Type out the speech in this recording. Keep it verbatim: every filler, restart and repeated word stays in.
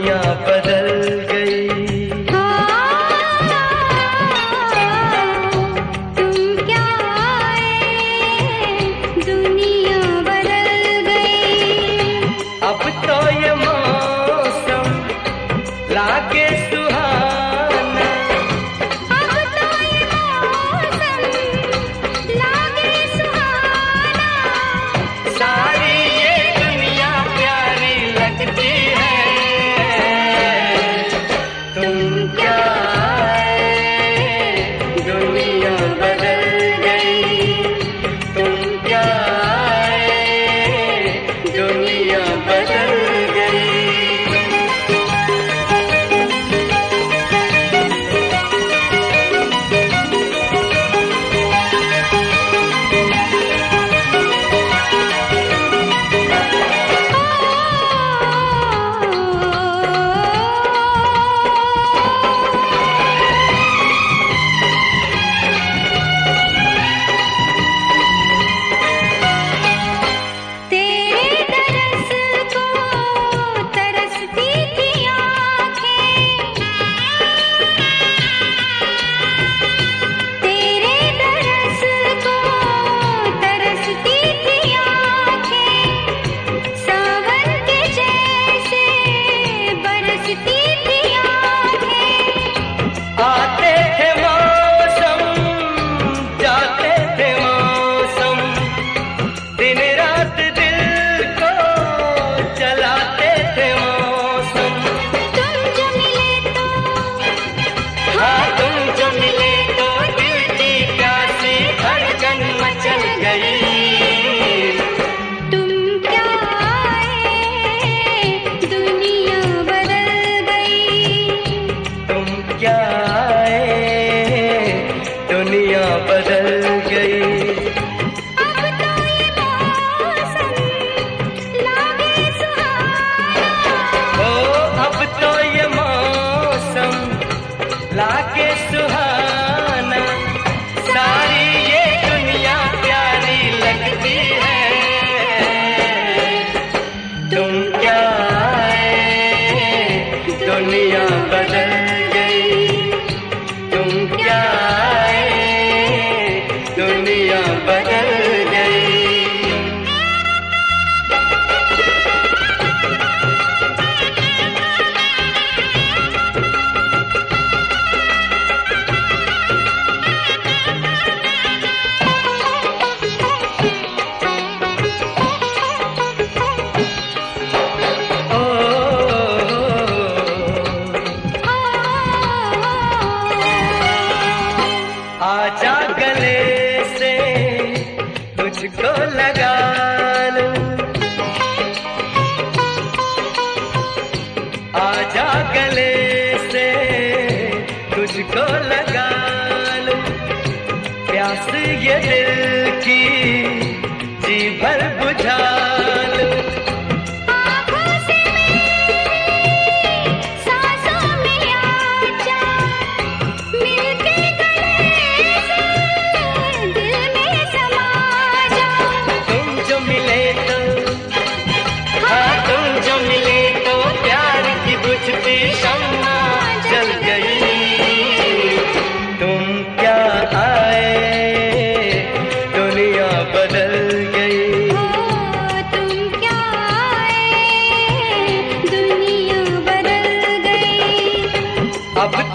दुनिया बदल गई। तुम क्या आए, दुनिया बदल गई। अब तो ये मौसम लागे सुहाना, अब तो ये मौसम लागे सुहाना। सारी ये दुनिया प्यारी लगती है। तुम क्या आए, दुनिया बदल गई। तुम क्या आए, दुनिया बदल गई। आते थे मौसम, जाते थे मौसम, दिन रात दिल को चलाते थे मौसम। तुम जो मिले तो, हाँ तुम जो मिले तो दिल की प्यासी धड़कन मचल गई। तुम क्या आए, दुनिया बदल गई। तुम क्या आए, दुनिया बदल गई। अब तो ये मौसम लागे सुहाना। ओ अब तो ये मौसम लागे सुहाना, सारी ये दुनिया प्यारी लगती है। तुम क्या आए, दुनिया बदल गई। तुम क्या आए, दुनिया बदल गई। ओ आजा गले से तुझको लगा लूं, आजा गले से तुझको लगा लूं। प्यास ये दिल की जी भर बुझा लूं। आँखों से मेरी सांसों में आजा, मिलके गले से दिल में समा जा। तुम जो मिले तो, हाँ तुम जो मिले तो प्यार की बुझती शम्मा जल गई। तुम क्या आए, दुनिया बदल गई। ओ तुम क्या आए, दुनिया बदल गई। अब